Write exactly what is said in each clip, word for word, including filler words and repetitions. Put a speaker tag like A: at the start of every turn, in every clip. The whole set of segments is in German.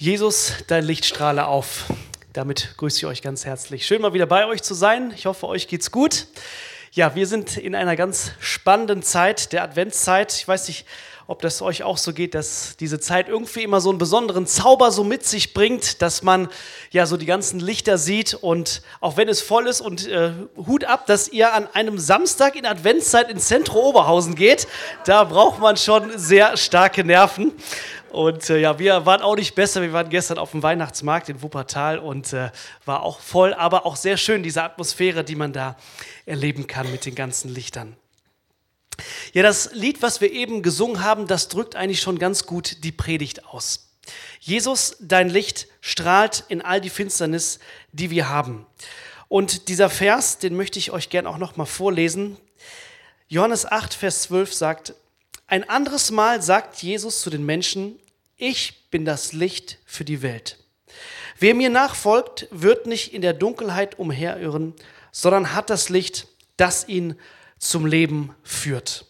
A: Jesus, dein Licht strahle auf. Damit grüße ich euch ganz herzlich. Schön, mal wieder bei euch zu sein. Ich hoffe, euch geht's gut. Ja, wir sind in einer ganz spannenden Zeit, der Adventszeit. Ich weiß nicht, ob das euch auch so geht, dass diese Zeit irgendwie immer so einen besonderen Zauber so mit sich bringt, dass man ja so die ganzen Lichter sieht und auch wenn es voll ist und äh, Hut ab, dass ihr an einem Samstag in Adventszeit ins Zentrum Oberhausen geht, da braucht man schon sehr starke Nerven. Und äh, ja, wir waren auch nicht besser. Wir waren gestern auf dem Weihnachtsmarkt in Wuppertal und äh, war auch voll, aber auch sehr schön, diese Atmosphäre, die man da erleben kann mit den ganzen Lichtern. Ja, das Lied, was wir eben gesungen haben, das drückt eigentlich schon ganz gut die Predigt aus. Jesus, dein Licht strahlt in all die Finsternis, die wir haben. Und dieser Vers, den möchte ich euch gerne auch noch mal vorlesen. Johannes acht, Vers zwölf sagt: Ein anderes Mal sagt Jesus zu den Menschen: Ich bin das Licht für die Welt. Wer mir nachfolgt, wird nicht in der Dunkelheit umherirren, sondern hat das Licht, das ihn zum Leben führt.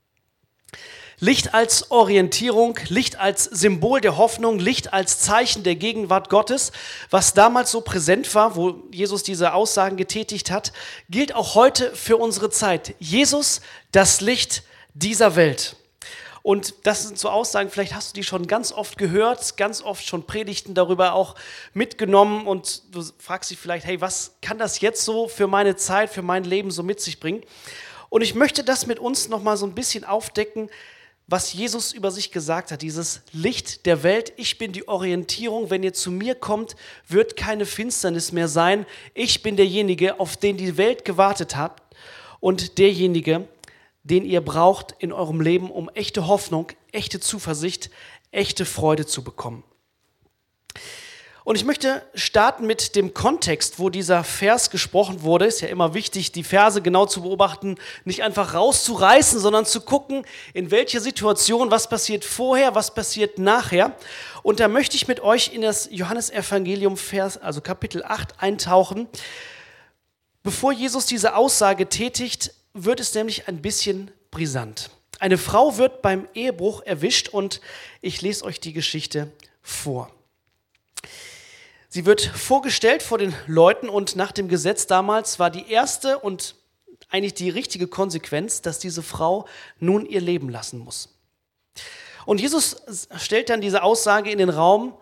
A: Licht als Orientierung, Licht als Symbol der Hoffnung, Licht als Zeichen der Gegenwart Gottes, was damals so präsent war, wo Jesus diese Aussagen getätigt hat, gilt auch heute für unsere Zeit. Jesus, das Licht dieser Welt. Und das sind so Aussagen, vielleicht hast du die schon ganz oft gehört, ganz oft schon Predigten darüber auch mitgenommen und du fragst dich vielleicht, hey, was kann das jetzt so für meine Zeit, für mein Leben so mit sich bringen? Und ich möchte das mit uns nochmal so ein bisschen aufdecken, was Jesus über sich gesagt hat, dieses Licht der Welt. Ich bin die Orientierung, wenn ihr zu mir kommt, wird keine Finsternis mehr sein. Ich bin derjenige, auf den die Welt gewartet hat und derjenige, den ihr braucht in eurem Leben, um echte Hoffnung, echte Zuversicht, echte Freude zu bekommen. Und ich möchte starten mit dem Kontext, wo dieser Vers gesprochen wurde. Ist ja immer wichtig, die Verse genau zu beobachten, nicht einfach rauszureißen, sondern zu gucken, in welcher Situation, was passiert vorher, was passiert nachher. Und da möchte ich mit euch in das Johannesevangelium, Vers, also Kapitel acht, eintauchen. Bevor Jesus diese Aussage tätigt, wird es nämlich ein bisschen brisant. Eine Frau wird beim Ehebruch erwischt und ich lese euch die Geschichte vor. Sie wird vorgestellt vor den Leuten und nach dem Gesetz damals war die erste und eigentlich die richtige Konsequenz, dass diese Frau nun ihr Leben lassen muss. Und Jesus stellt dann diese Aussage in den Raum,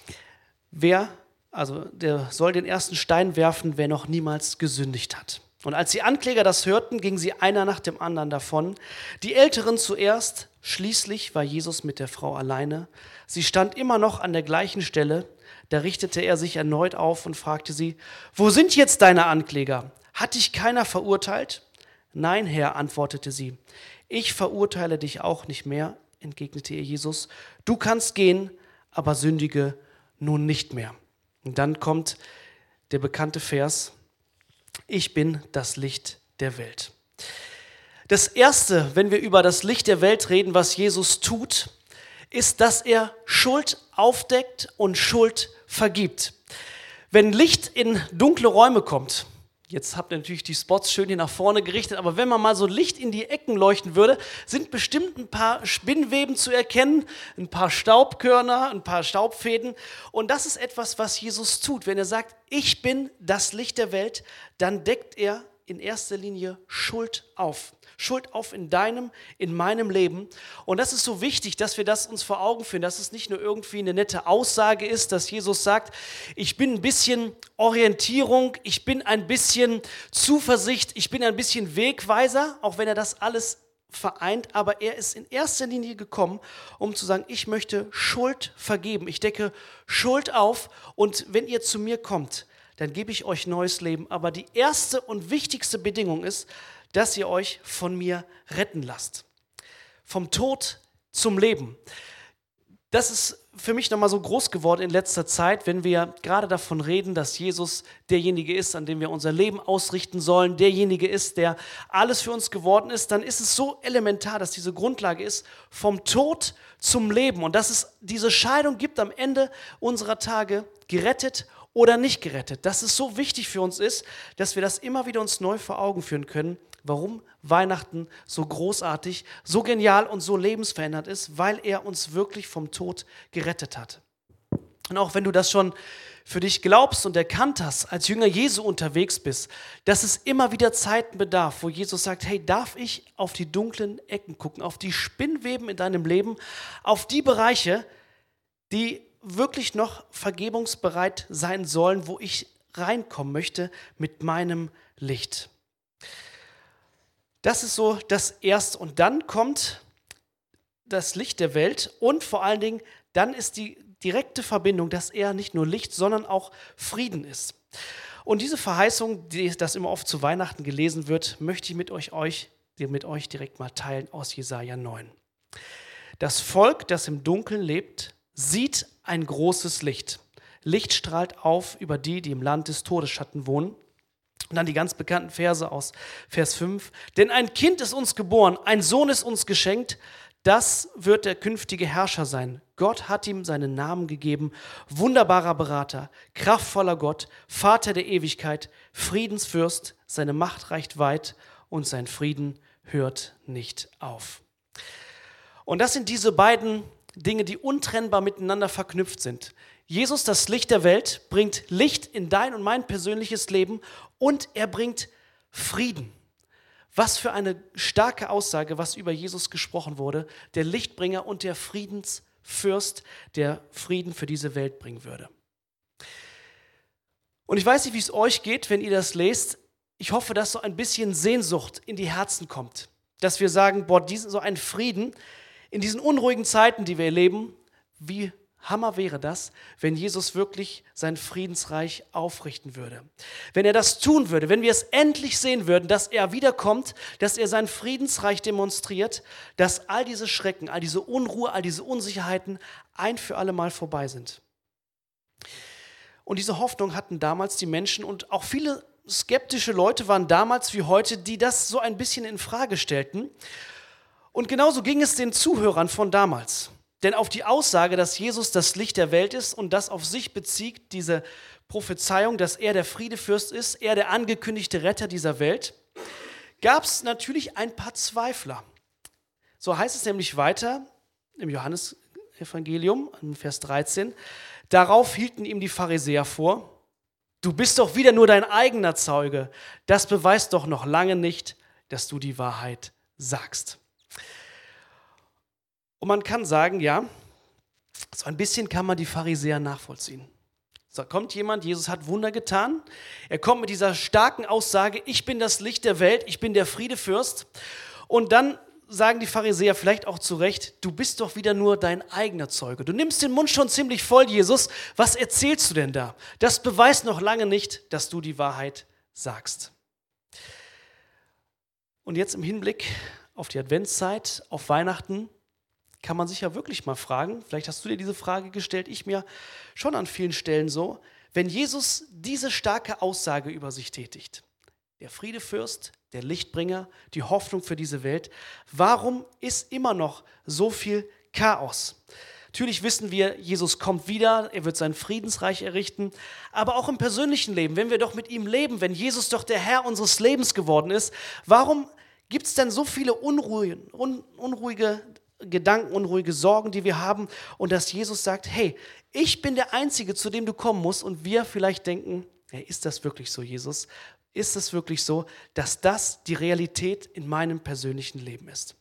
A: wer, also der soll den ersten Stein werfen, wer noch niemals gesündigt hat. Und als die Ankläger das hörten, gingen sie einer nach dem anderen davon. Die Älteren zuerst, schließlich war Jesus mit der Frau alleine. Sie stand immer noch an der gleichen Stelle. Da richtete er sich erneut auf und fragte sie: Wo sind jetzt deine Ankläger? Hat dich keiner verurteilt? Nein, Herr, antwortete sie. Ich verurteile dich auch nicht mehr, entgegnete ihr Jesus. Du kannst gehen, aber sündige nun nicht mehr. Und dann kommt der bekannte Vers: Ich bin das Licht der Welt. Das Erste, wenn wir über das Licht der Welt reden, was Jesus tut, ist, dass er Schuld aufdeckt und Schuld vergibt. Wenn Licht in dunkle Räume kommt, jetzt habt ihr natürlich die Spots schön hier nach vorne gerichtet, aber wenn man mal so Licht in die Ecken leuchten würde, sind bestimmt ein paar Spinnweben zu erkennen, ein paar Staubkörner, ein paar Staubfäden. Und das ist etwas, was Jesus tut. Wenn er sagt, ich bin das Licht der Welt, dann deckt er in erster Linie Schuld auf. Schuld auf in deinem, in meinem Leben. Und das ist so wichtig, dass wir das uns vor Augen führen, dass es nicht nur irgendwie eine nette Aussage ist, dass Jesus sagt, ich bin ein bisschen Orientierung, ich bin ein bisschen Zuversicht, ich bin ein bisschen Wegweiser, auch wenn er das alles vereint, aber er ist in erster Linie gekommen, um zu sagen, ich möchte Schuld vergeben, ich decke Schuld auf und wenn ihr zu mir kommt, dann gebe ich euch neues Leben. Aber die erste und wichtigste Bedingung ist, dass ihr euch von mir retten lasst. Vom Tod zum Leben. Das ist für mich nochmal so groß geworden in letzter Zeit, wenn wir gerade davon reden, dass Jesus derjenige ist, an dem wir unser Leben ausrichten sollen, derjenige ist, der alles für uns geworden ist, dann ist es so elementar, dass diese Grundlage ist, vom Tod zum Leben. Und dass es diese Scheidung gibt am Ende unserer Tage, gerettet oder nicht gerettet. Dass es so wichtig für uns ist, dass wir das immer wieder uns neu vor Augen führen können, warum Weihnachten so großartig, so genial und so lebensverändert ist, weil er uns wirklich vom Tod gerettet hat. Und auch wenn du das schon für dich glaubst und erkannt hast, als Jünger Jesu unterwegs bist, dass es immer wieder Zeiten bedarf, wo Jesus sagt, hey, darf ich auf die dunklen Ecken gucken, auf die Spinnweben in deinem Leben, auf die Bereiche, die wirklich noch vergebungsbereit sein sollen, wo ich reinkommen möchte mit meinem Licht. Das ist so das Erste. Und dann kommt das Licht der Welt und vor allen Dingen, dann ist die direkte Verbindung, dass er nicht nur Licht, sondern auch Frieden ist. Und diese Verheißung, die das immer oft zu Weihnachten gelesen wird, möchte ich mit euch, euch, mit euch direkt mal teilen aus Jesaja neun. Das Volk, das im Dunkeln lebt, sieht ein großes Licht. Licht strahlt auf über die, die im Land des Todesschatten wohnen. Und dann die ganz bekannten Verse aus Vers fünf. Denn ein Kind ist uns geboren, ein Sohn ist uns geschenkt, das wird der künftige Herrscher sein. Gott hat ihm seinen Namen gegeben, wunderbarer Berater, kraftvoller Gott, Vater der Ewigkeit, Friedensfürst, seine Macht reicht weit und sein Frieden hört nicht auf. Und das sind diese beiden Dinge, die untrennbar miteinander verknüpft sind. Jesus, das Licht der Welt, bringt Licht in dein und mein persönliches Leben und er bringt Frieden. Was für eine starke Aussage, was über Jesus gesprochen wurde, der Lichtbringer und der Friedensfürst, der Frieden für diese Welt bringen würde. Und ich weiß nicht, wie es euch geht, wenn ihr das lest. Ich hoffe, dass so ein bisschen Sehnsucht in die Herzen kommt. Dass wir sagen, boah, diesen, so ein Frieden in diesen unruhigen Zeiten, die wir erleben, wie Hammer wäre das, wenn Jesus wirklich sein Friedensreich aufrichten würde. Wenn er das tun würde, wenn wir es endlich sehen würden, dass er wiederkommt, dass er sein Friedensreich demonstriert, dass all diese Schrecken, all diese Unruhe, all diese Unsicherheiten ein für alle Mal vorbei sind. Und diese Hoffnung hatten damals die Menschen und auch viele skeptische Leute waren damals wie heute, die das so ein bisschen in Frage stellten. Und genauso ging es den Zuhörern von damals. Denn auf die Aussage, dass Jesus das Licht der Welt ist und das auf sich bezieht, diese Prophezeiung, dass er der Friedefürst ist, er der angekündigte Retter dieser Welt, gab es natürlich ein paar Zweifler. So heißt es nämlich weiter im Johannesevangelium, in Vers dreizehn, darauf hielten ihm die Pharisäer vor, du bist doch wieder nur dein eigener Zeuge, das beweist doch noch lange nicht, dass du die Wahrheit sagst. Und man kann sagen, ja, so ein bisschen kann man die Pharisäer nachvollziehen. So kommt jemand, Jesus hat Wunder getan, er kommt mit dieser starken Aussage, ich bin das Licht der Welt, ich bin der Friedefürst. Und dann sagen die Pharisäer vielleicht auch zu Recht, du bist doch wieder nur dein eigener Zeuge. Du nimmst den Mund schon ziemlich voll, Jesus, was erzählst du denn da? Das beweist noch lange nicht, dass du die Wahrheit sagst. Und jetzt im Hinblick auf die Adventszeit, auf Weihnachten, kann man sich ja wirklich mal fragen, vielleicht hast du dir diese Frage gestellt, ich mir schon an vielen Stellen so, wenn Jesus diese starke Aussage über sich tätigt, der Friedefürst, der Lichtbringer, die Hoffnung für diese Welt, warum ist immer noch so viel Chaos? Natürlich wissen wir, Jesus kommt wieder, er wird sein Friedensreich errichten, aber auch im persönlichen Leben, wenn wir doch mit ihm leben, wenn Jesus doch der Herr unseres Lebens geworden ist, warum gibt es denn so viele unruhige, un, unruhige Gedanken, unruhige Sorgen, die wir haben und dass Jesus sagt, hey, ich bin der Einzige, zu dem du kommen musst und wir vielleicht denken, hey, ist das wirklich so, Jesus? Ist es wirklich so, dass das die Realität in meinem persönlichen Leben ist?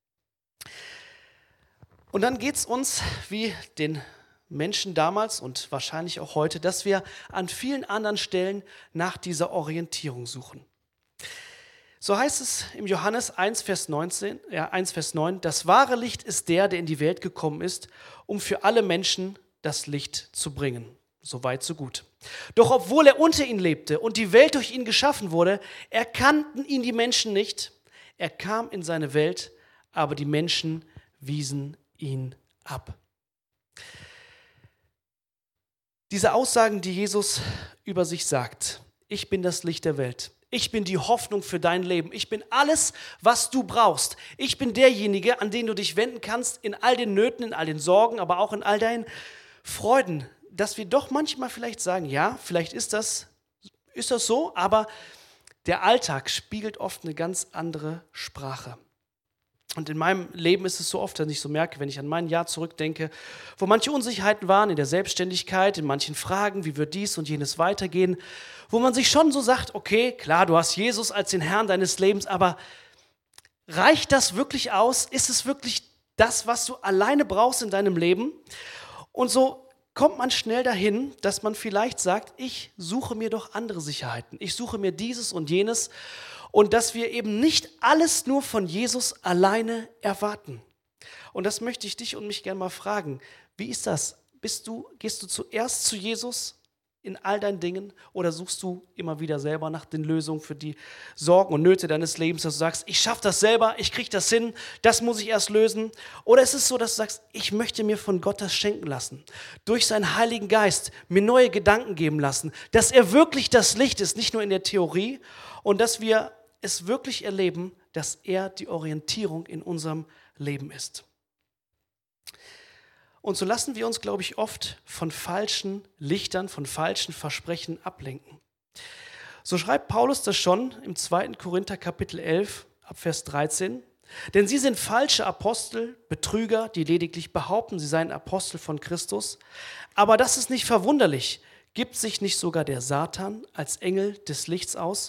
A: Und dann geht es uns wie den Menschen damals und wahrscheinlich auch heute, dass wir an vielen anderen Stellen nach dieser Orientierung suchen. So heißt es im Johannes eins, Vers neunzehn, ja, eins, Vers neun, das wahre Licht ist der, der in die Welt gekommen ist, um für alle Menschen das Licht zu bringen. So weit, so gut. Doch obwohl er unter ihnen lebte und die Welt durch ihn geschaffen wurde, erkannten ihn die Menschen nicht. Er kam in seine Welt, aber die Menschen wiesen ihn ab. Diese Aussagen, die Jesus über sich sagt, ich bin das Licht der Welt, ich bin die Hoffnung für dein Leben, ich bin alles, was du brauchst, ich bin derjenige, an den du dich wenden kannst in all den Nöten, in all den Sorgen, aber auch in all deinen Freuden, dass wir doch manchmal vielleicht sagen, ja, vielleicht ist das, ist das so, aber der Alltag spiegelt oft eine ganz andere Sprache. Und in meinem Leben ist es so oft, dass ich so merke, wenn ich an mein Jahr zurückdenke, wo manche Unsicherheiten waren in der Selbstständigkeit, in manchen Fragen, wie wird dies und jenes weitergehen, wo man sich schon so sagt, okay, klar, du hast Jesus als den Herrn deines Lebens, aber reicht das wirklich aus? Ist es wirklich das, was du alleine brauchst in deinem Leben? Und so kommt man schnell dahin, dass man vielleicht sagt, ich suche mir doch andere Sicherheiten. Ich suche mir dieses und jenes. Und dass wir eben nicht alles nur von Jesus alleine erwarten. Und das möchte ich dich und mich gerne mal fragen. Wie ist das? Bist du, gehst du zuerst zu Jesus in all deinen Dingen oder suchst du immer wieder selber nach den Lösungen für die Sorgen und Nöte deines Lebens, dass du sagst, ich schaffe das selber, ich kriege das hin, das muss ich erst lösen? Oder ist es so, dass du sagst, ich möchte mir von Gott das schenken lassen, durch seinen Heiligen Geist mir neue Gedanken geben lassen, dass er wirklich das Licht ist, nicht nur in der Theorie, und dass wir es wirklich erleben, dass er die Orientierung in unserem Leben ist. Und so lassen wir uns, glaube ich, oft von falschen Lichtern, von falschen Versprechen ablenken. So schreibt Paulus das schon im zweiten Korinther Kapitel elf, ab Vers dreizehn. Denn sie sind falsche Apostel, Betrüger, die lediglich behaupten, sie seien Apostel von Christus. Aber das ist nicht verwunderlich. Gibt sich nicht sogar der Satan als Engel des Lichts aus?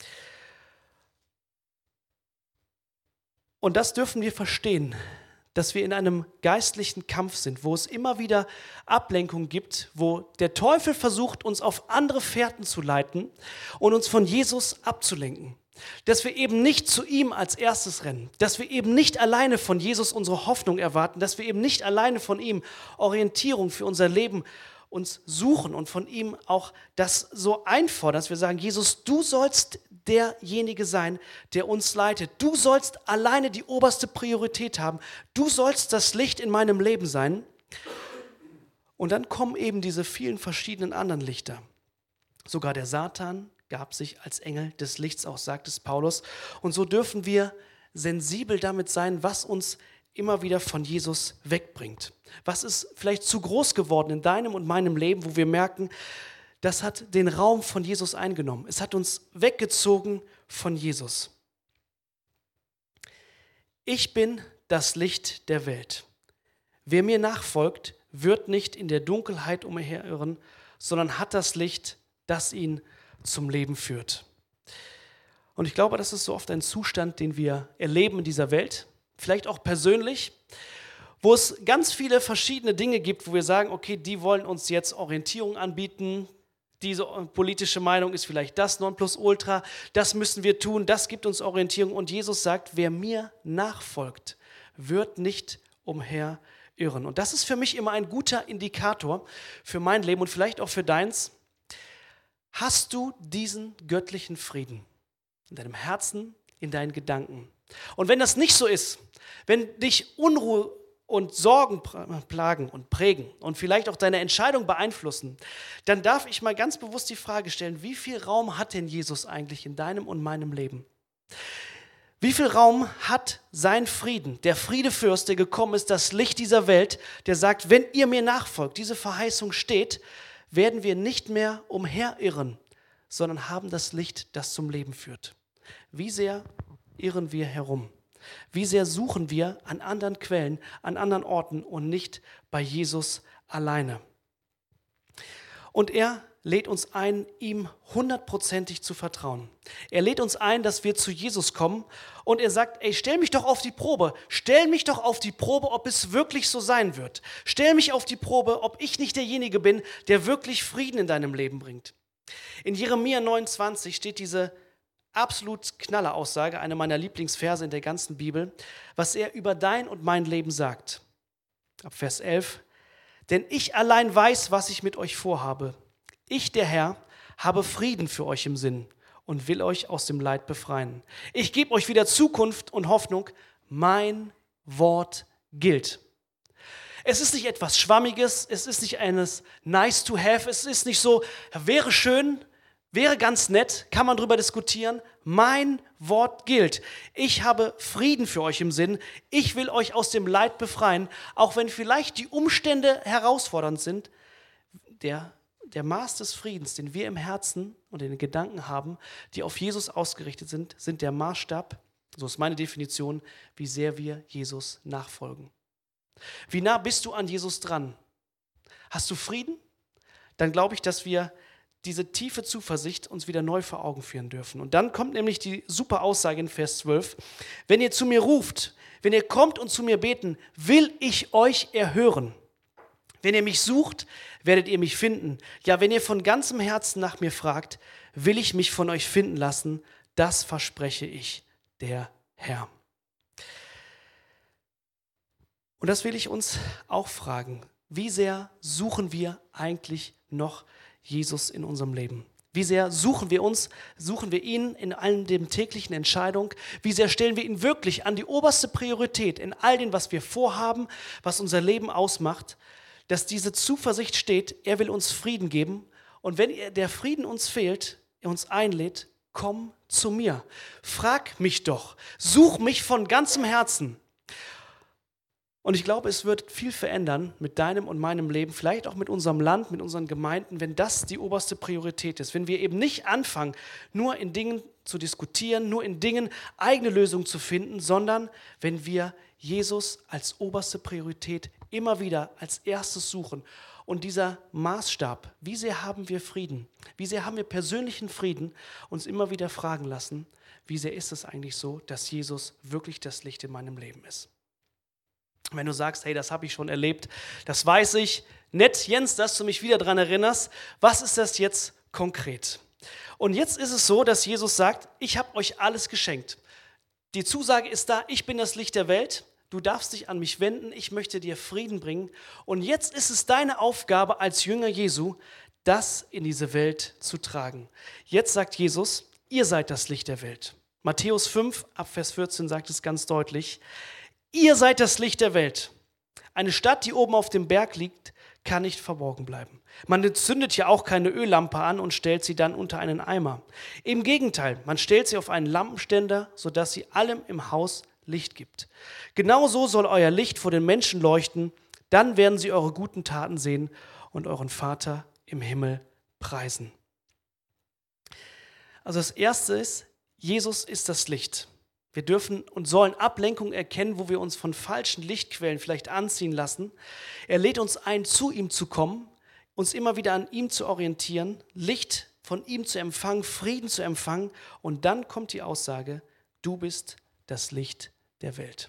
A: Und das dürfen wir verstehen, dass wir in einem geistlichen Kampf sind, wo es immer wieder Ablenkung gibt, wo der Teufel versucht, uns auf andere Fährten zu leiten und uns von Jesus abzulenken. Dass wir eben nicht zu ihm als erstes rennen, dass wir eben nicht alleine von Jesus unsere Hoffnung erwarten, dass wir eben nicht alleine von ihm Orientierung für unser Leben uns suchen und von ihm auch das so einfordern, dass wir sagen, Jesus, du sollst derjenige sein, der uns leitet. Du sollst alleine die oberste Priorität haben. Du sollst das Licht in meinem Leben sein. Und dann kommen eben diese vielen verschiedenen anderen Lichter. Sogar der Satan gab sich als Engel des Lichts aus, sagt es Paulus. Und so dürfen wir sensibel damit sein, was uns immer wieder von Jesus wegbringt. Was ist vielleicht zu groß geworden in deinem und meinem Leben, wo wir merken, das hat den Raum von Jesus eingenommen. Es hat uns weggezogen von Jesus. Ich bin das Licht der Welt. Wer mir nachfolgt, wird nicht in der Dunkelheit umherirren, sondern hat das Licht, das ihn zum Leben führt. Und ich glaube, das ist so oft ein Zustand, den wir erleben in dieser Welt, vielleicht auch persönlich, wo es ganz viele verschiedene Dinge gibt, wo wir sagen, okay, die wollen uns jetzt Orientierung anbieten, diese politische Meinung ist vielleicht das Nonplusultra, das müssen wir tun, das gibt uns Orientierung. Und Jesus sagt, wer mir nachfolgt, wird nicht umherirren. Und das ist für mich immer ein guter Indikator für mein Leben und vielleicht auch für deins. Hast du diesen göttlichen Frieden in deinem Herzen, in deinen Gedanken? Und wenn das nicht so ist, wenn dich Unruhe und Sorgen plagen und prägen und vielleicht auch deine Entscheidung beeinflussen, dann darf ich mal ganz bewusst die Frage stellen, wie viel Raum hat denn Jesus eigentlich in deinem und meinem Leben? Wie viel Raum hat sein Frieden, der Friedefürst, der gekommen ist, das Licht dieser Welt, der sagt, wenn ihr mir nachfolgt, diese Verheißung steht, werden wir nicht mehr umherirren, sondern haben das Licht, das zum Leben führt. Wie sehr irren wir herum? Wie sehr suchen wir an anderen Quellen, an anderen Orten und nicht bei Jesus alleine? Und er lädt uns ein, ihm hundertprozentig zu vertrauen. Er lädt uns ein, dass wir zu Jesus kommen und er sagt, ey, stell mich doch auf die Probe. Stell mich doch auf die Probe, ob es wirklich so sein wird. Stell mich auf die Probe, ob ich nicht derjenige bin, der wirklich Frieden in deinem Leben bringt. In Jeremia neunundzwanzig steht diese absolut knaller Aussage, eine meiner Lieblingsverse in der ganzen Bibel, was er über dein und mein Leben sagt. Ab Vers elf. Denn ich allein weiß, was ich mit euch vorhabe. Ich, der Herr, habe Frieden für euch im Sinn und will euch aus dem Leid befreien. Ich gebe euch wieder Zukunft und Hoffnung. Mein Wort gilt. Es ist nicht etwas Schwammiges, es ist nicht eines nice to have, es ist nicht so, wäre schön, wäre ganz nett, kann man darüber diskutieren. Mein Wort gilt. Ich habe Frieden für euch im Sinn. Ich will euch aus dem Leid befreien, auch wenn vielleicht die Umstände herausfordernd sind. Der, der Maß des Friedens, den wir im Herzen und in den Gedanken haben, die auf Jesus ausgerichtet sind, sind der Maßstab, So ist meine Definition, wie sehr wir Jesus nachfolgen. Wie nah bist du an Jesus dran? Hast du Frieden? Dann glaube ich, dass wir diese tiefe Zuversicht uns wieder neu vor Augen führen dürfen. Und dann kommt nämlich die super Aussage in Vers zwölf. Wenn ihr zu mir ruft, wenn ihr kommt und zu mir beten, will ich euch erhören. Wenn ihr mich sucht, werdet ihr mich finden. Ja, wenn ihr von ganzem Herzen nach mir fragt, will ich mich von euch finden lassen. Das verspreche ich, der Herr. Und das will ich uns auch fragen. Wie sehr suchen wir eigentlich noch Jesus in unserem Leben? Wie sehr suchen wir uns, suchen wir ihn in allen den täglichen Entscheidungen? Wie sehr stellen wir ihn wirklich an die oberste Priorität in all dem, was wir vorhaben, was unser Leben ausmacht, dass diese Zuversicht steht, er will uns Frieden geben. Und wenn der Frieden uns fehlt, er uns einlädt, komm zu mir. Frag mich doch, such mich von ganzem Herzen. Und ich glaube, es wird viel verändern mit deinem und meinem Leben, vielleicht auch mit unserem Land, mit unseren Gemeinden, wenn das die oberste Priorität ist. Wenn wir eben nicht anfangen, nur in Dingen zu diskutieren, nur in Dingen eigene Lösungen zu finden, sondern wenn wir Jesus als oberste Priorität immer wieder als erstes suchen. Und dieser Maßstab, wie sehr haben wir Frieden, wie sehr haben wir persönlichen Frieden, uns immer wieder fragen lassen, wie sehr ist es eigentlich so, dass Jesus wirklich das Licht in meinem Leben ist. Wenn du sagst, hey, das habe ich schon erlebt, das weiß ich, nett, Jens, dass du mich wieder daran erinnerst, was ist das jetzt konkret? Und jetzt ist es so, dass Jesus sagt, ich habe euch alles geschenkt. Die Zusage ist da, ich bin das Licht der Welt, du darfst dich an mich wenden, ich möchte dir Frieden bringen. Und jetzt ist es deine Aufgabe als Jünger Jesu, das in diese Welt zu tragen. Jetzt sagt Jesus, ihr seid das Licht der Welt. Matthäus fünf, ab Vers vierzehn sagt es ganz deutlich, ihr seid das Licht der Welt. Eine Stadt, die oben auf dem Berg liegt, kann nicht verborgen bleiben. Man zündet ja auch keine Öllampe an und stellt sie dann unter einen Eimer. Im Gegenteil, man stellt sie auf einen Lampenständer, sodass sie allem im Haus Licht gibt. Genauso soll euer Licht vor den Menschen leuchten, dann werden sie eure guten Taten sehen und euren Vater im Himmel preisen. Also das Erste ist, Jesus ist das Licht. Wir dürfen und sollen Ablenkung erkennen, wo wir uns von falschen Lichtquellen vielleicht anziehen lassen. Er lädt uns ein, zu ihm zu kommen, uns immer wieder an ihm zu orientieren, Licht von ihm zu empfangen, Frieden zu empfangen. Und dann kommt die Aussage, du bist das Licht der Welt.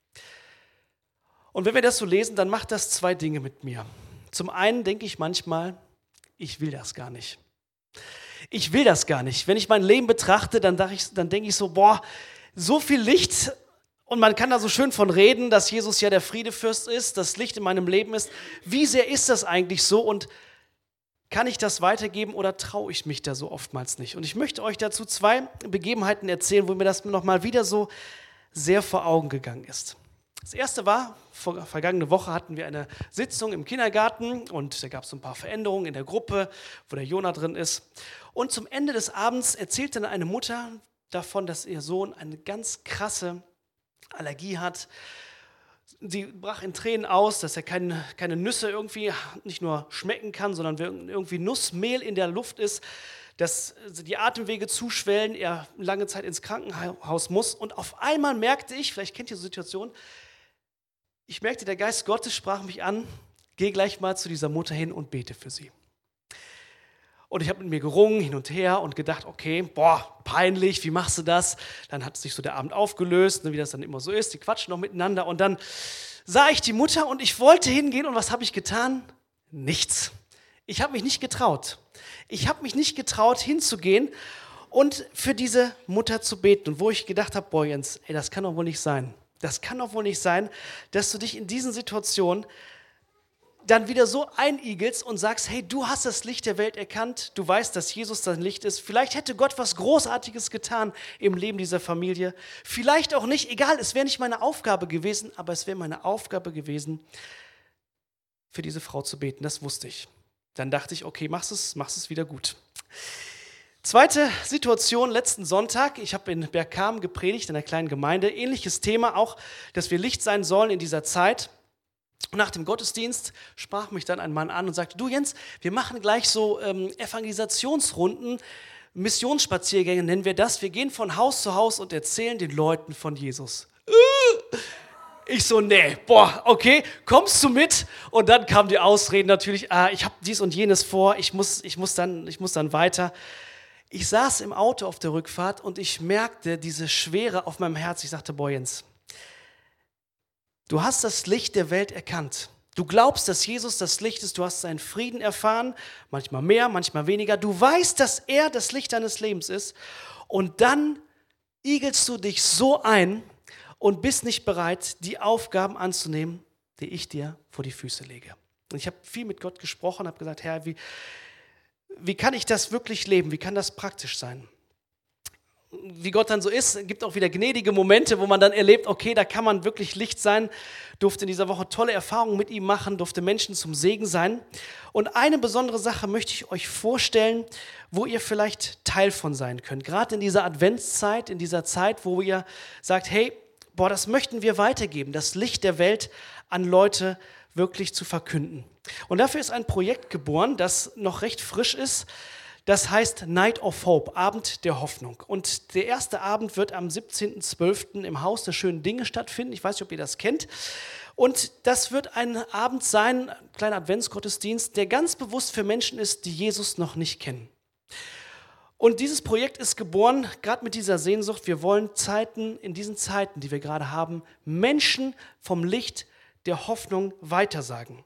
A: Und wenn wir das so lesen, dann macht das zwei Dinge mit mir. Zum einen denke ich manchmal, ich will das gar nicht. Ich will das gar nicht. Wenn ich mein Leben betrachte, dann, ich, dann denke ich so, boah, so viel Licht und man kann da so schön von reden, dass Jesus ja der Friedefürst ist, das Licht in meinem Leben ist. Wie sehr ist das eigentlich so und kann ich das weitergeben oder traue ich mich da so oftmals nicht? Und ich möchte euch dazu zwei Begebenheiten erzählen, wo mir das nochmal wieder so sehr vor Augen gegangen ist. Das erste war, vor, vergangene Woche hatten wir eine Sitzung im Kindergarten und da gab es so ein paar Veränderungen in der Gruppe, wo der Jonah drin ist. Und zum Ende des Abends erzählte dann eine Mutter davon, dass ihr Sohn eine ganz krasse Allergie hat. Sie brach in Tränen aus, dass er keine, keine Nüsse irgendwie nicht nur schmecken kann, sondern irgendwie Nussmehl in der Luft ist, dass die Atemwege zuschwellen, er lange Zeit ins Krankenhaus muss. Und auf einmal merkte ich, vielleicht kennt ihr die Situation, ich merkte, der Geist Gottes sprach mich an, geh gleich mal zu dieser Mutter hin und bete für sie. Und ich habe mit mir gerungen, hin und her und gedacht, okay, boah, peinlich, wie machst du das? Dann hat sich so der Abend aufgelöst, wie das dann immer so ist, die quatschen noch miteinander. Und dann sah ich die Mutter und ich wollte hingehen und was habe ich getan? Nichts. Ich habe mich nicht getraut. Ich habe mich nicht getraut, hinzugehen und für diese Mutter zu beten. Und wo ich gedacht habe, boah Jens, ey, das kann doch wohl nicht sein. Das kann doch wohl nicht sein, dass du dich in diesen Situationen dann wieder so einigelst und sagst, hey, du hast das Licht der Welt erkannt, du weißt, dass Jesus dein Licht ist. Vielleicht hätte Gott was Großartiges getan im Leben dieser Familie. Vielleicht auch nicht, egal, es wäre nicht meine Aufgabe gewesen, aber es wäre meine Aufgabe gewesen, für diese Frau zu beten. Das wusste ich. Dann dachte ich, okay, machst es, machst es wieder gut. Zweite Situation, letzten Sonntag, ich habe in Bergkamen gepredigt, in einer kleinen Gemeinde, ähnliches Thema auch, dass wir Licht sein sollen in dieser Zeit. Und nach dem Gottesdienst sprach mich dann ein Mann an und sagte, du Jens, wir machen gleich so ähm, Evangelisationsrunden Missionsspaziergänge nennen wir das. Wir gehen von Haus zu Haus und erzählen den Leuten von Jesus. Ich so, nee, boah, okay, kommst du mit? Und dann kamen die Ausreden natürlich, ah, ich habe dies und jenes vor, ich muss, ich, muss dann, ich muss dann weiter. Ich saß im Auto auf der Rückfahrt und ich merkte diese Schwere auf meinem Herz. Ich sagte, boah Jens, du hast das Licht der Welt erkannt. Du glaubst, dass Jesus das Licht ist, du hast seinen Frieden erfahren, manchmal mehr, manchmal weniger. Du weißt, dass er das Licht deines Lebens ist. Und dann igelst du dich so ein und bist nicht bereit, die Aufgaben anzunehmen, die ich dir vor die Füße lege. Und ich habe viel mit Gott gesprochen, habe gesagt, Herr, wie, wie kann ich das wirklich leben? Wie kann das praktisch sein? Wie Gott dann so ist, es gibt auch wieder gnädige Momente, wo man dann erlebt, okay, da kann man wirklich Licht sein. Durfte in dieser Woche tolle Erfahrungen mit ihm machen, durfte Menschen zum Segen sein. Und eine besondere Sache möchte ich euch vorstellen, wo ihr vielleicht Teil von sein könnt. Gerade in dieser Adventszeit, in dieser Zeit, wo ihr sagt, hey, boah, das möchten wir weitergeben, das Licht der Welt an Leute wirklich zu verkünden. Und dafür ist ein Projekt geboren, das noch recht frisch ist. Das heißt Night of Hope, Abend der Hoffnung. Und der erste Abend wird am siebzehnten zwölften im Haus der schönen Dinge stattfinden. Ich weiß nicht, ob ihr das kennt. Und das wird ein Abend sein, ein kleiner Adventsgottesdienst, der ganz bewusst für Menschen ist, die Jesus noch nicht kennen. Und dieses Projekt ist geboren, gerade mit dieser Sehnsucht, wir wollen Zeiten, in diesen Zeiten, die wir gerade haben, Menschen vom Licht der Hoffnung weitersagen.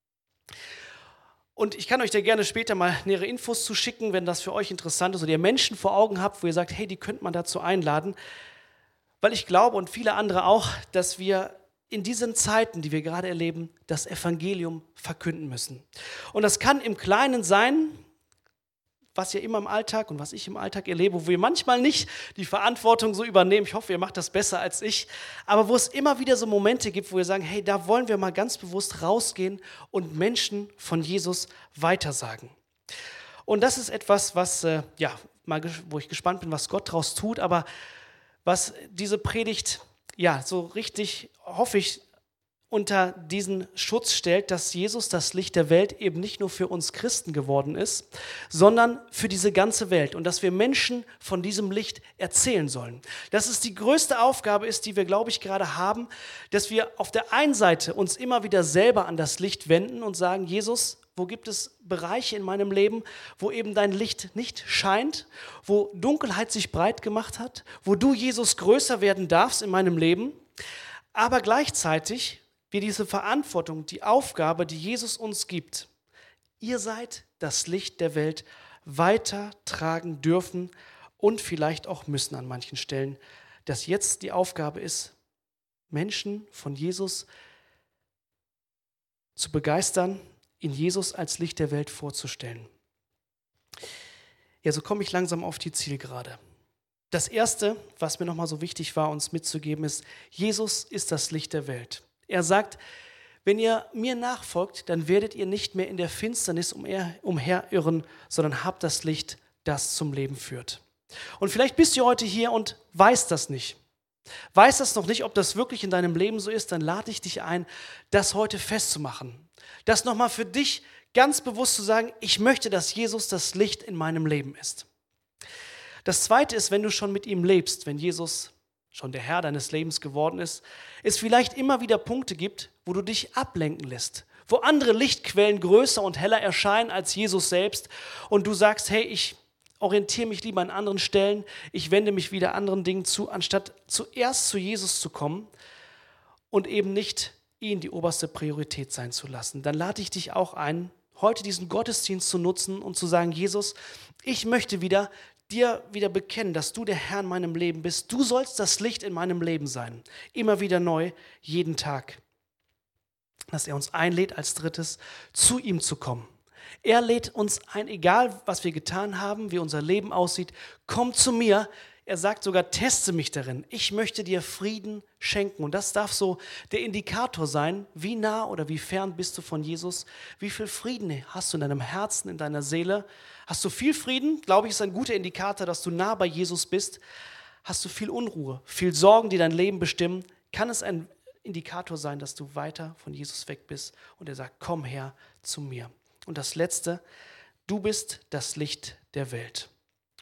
A: Und ich kann euch da gerne später mal nähere Infos zu schicken, wenn das für euch interessant ist oder ihr Menschen vor Augen habt, wo ihr sagt, hey, die könnte man dazu einladen. Weil ich glaube und viele andere auch, dass wir in diesen Zeiten, die wir gerade erleben, das Evangelium verkünden müssen. Und das kann im Kleinen sein, was ihr immer im Alltag und was ich im Alltag erlebe, wo wir manchmal nicht die Verantwortung so übernehmen. Ich hoffe, ihr macht das besser als ich. Aber wo es immer wieder so Momente gibt, wo wir sagen, hey, da wollen wir mal ganz bewusst rausgehen und Menschen von Jesus weitersagen. Und das ist etwas, was, äh, ja, mal, wo ich gespannt bin, was Gott daraus tut, aber was diese Predigt, ja, so richtig, hoffe ich, unter diesen Schutz stellt, dass Jesus das Licht der Welt eben nicht nur für uns Christen geworden ist, sondern für diese ganze Welt und dass wir Menschen von diesem Licht erzählen sollen. Dass es die größte Aufgabe ist, die wir, glaube ich, gerade haben, dass wir auf der einen Seite uns immer wieder selber an das Licht wenden und sagen, Jesus, wo gibt es Bereiche in meinem Leben, wo eben dein Licht nicht scheint, wo Dunkelheit sich breit gemacht hat, wo du, Jesus, größer werden darfst in meinem Leben, aber gleichzeitig wir diese Verantwortung, die Aufgabe, die Jesus uns gibt, ihr seid das Licht der Welt, weitertragen dürfen und vielleicht auch müssen an manchen Stellen, dass jetzt die Aufgabe ist, Menschen von Jesus zu begeistern, in Jesus als Licht der Welt vorzustellen. Ja, so komme ich langsam auf die Zielgerade. Das Erste, was mir nochmal so wichtig war, uns mitzugeben, ist, Jesus ist das Licht der Welt. Er sagt, wenn ihr mir nachfolgt, dann werdet ihr nicht mehr in der Finsternis umherirren, sondern habt das Licht, das zum Leben führt. Und vielleicht bist du heute hier und weißt das nicht. Weißt das noch nicht, ob das wirklich in deinem Leben so ist, dann lade ich dich ein, das heute festzumachen. Das nochmal für dich ganz bewusst zu sagen, ich möchte, dass Jesus das Licht in meinem Leben ist. Das Zweite ist, wenn du schon mit ihm lebst, wenn Jesus schon der Herr deines Lebens geworden ist, es vielleicht immer wieder Punkte gibt, wo du dich ablenken lässt, wo andere Lichtquellen größer und heller erscheinen als Jesus selbst und du sagst, hey, ich orientiere mich lieber an anderen Stellen, ich wende mich wieder anderen Dingen zu, anstatt zuerst zu Jesus zu kommen und eben nicht ihn die oberste Priorität sein zu lassen. Dann lade ich dich auch ein, heute diesen Gottesdienst zu nutzen und zu sagen, Jesus, ich möchte wieder dir wieder bekennen, dass du der Herr in meinem Leben bist. Du sollst das Licht in meinem Leben sein. Immer wieder neu, jeden Tag. Dass er uns einlädt, als drittes, zu ihm zu kommen. Er lädt uns ein, egal was wir getan haben, wie unser Leben aussieht, komm zu mir. Er sagt sogar, teste mich darin. Ich möchte dir Frieden schenken. Und das darf so der Indikator sein, wie nah oder wie fern bist du von Jesus? Wie viel Frieden hast du in deinem Herzen, in deiner Seele? Hast du viel Frieden? Glaube ich, ist ein guter Indikator, dass du nah bei Jesus bist. Hast du viel Unruhe, viel Sorgen, die dein Leben bestimmen? Kann es ein Indikator sein, dass du weiter von Jesus weg bist? Und er sagt, komm her zu mir. Und das Letzte, du bist das Licht der Welt.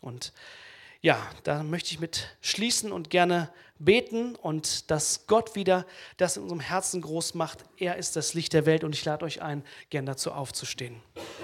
A: Und ja, da möchte ich mit schließen und gerne beten und dass Gott wieder das in unserem Herzen groß macht. Er ist das Licht der Welt und ich lade euch ein, gern dazu aufzustehen.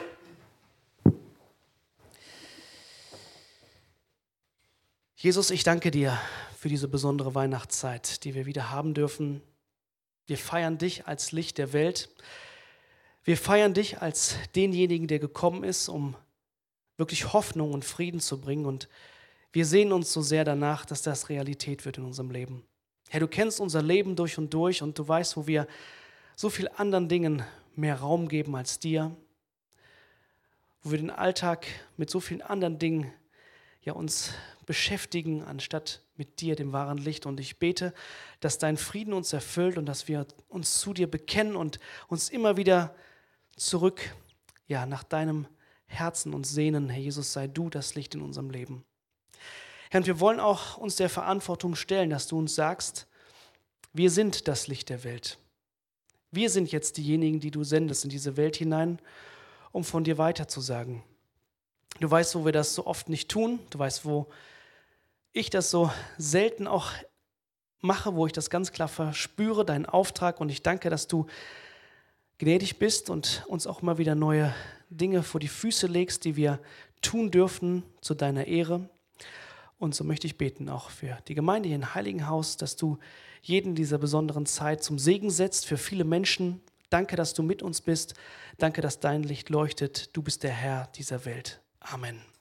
A: Jesus, ich danke dir für diese besondere Weihnachtszeit, die wir wieder haben dürfen. Wir feiern dich als Licht der Welt. Wir feiern dich als denjenigen, der gekommen ist, um wirklich Hoffnung und Frieden zu bringen. Und wir sehen uns so sehr danach, dass das Realität wird in unserem Leben. Herr, du kennst unser Leben durch und durch und du weißt, wo wir so viel anderen Dingen mehr Raum geben als dir, wo wir den Alltag mit so vielen anderen Dingen ja, uns beschäftigen, anstatt mit dir, dem wahren Licht. Und ich bete, dass dein Frieden uns erfüllt und dass wir uns zu dir bekennen und uns immer wieder zurück ja, nach deinem Herzen uns sehnen. Herr Jesus, sei du das Licht in unserem Leben. Herr, und wir wollen auch uns der Verantwortung stellen, dass du uns sagst, wir sind das Licht der Welt. Wir sind jetzt diejenigen, die du sendest in diese Welt hinein, um von dir weiterzusagen. Du weißt, wo wir das so oft nicht tun. Du weißt, wo ich das so selten auch mache, wo ich das ganz klar verspüre, deinen Auftrag. Und ich danke, dass du gnädig bist und uns auch immer wieder neue Dinge vor die Füße legst, die wir tun dürfen zu deiner Ehre. Und so möchte ich beten auch für die Gemeinde hier im Heiligenhaus, dass du jeden dieser besonderen Zeit zum Segen setzt für viele Menschen. Danke, dass du mit uns bist. Danke, dass dein Licht leuchtet. Du bist der Herr dieser Welt. Amen.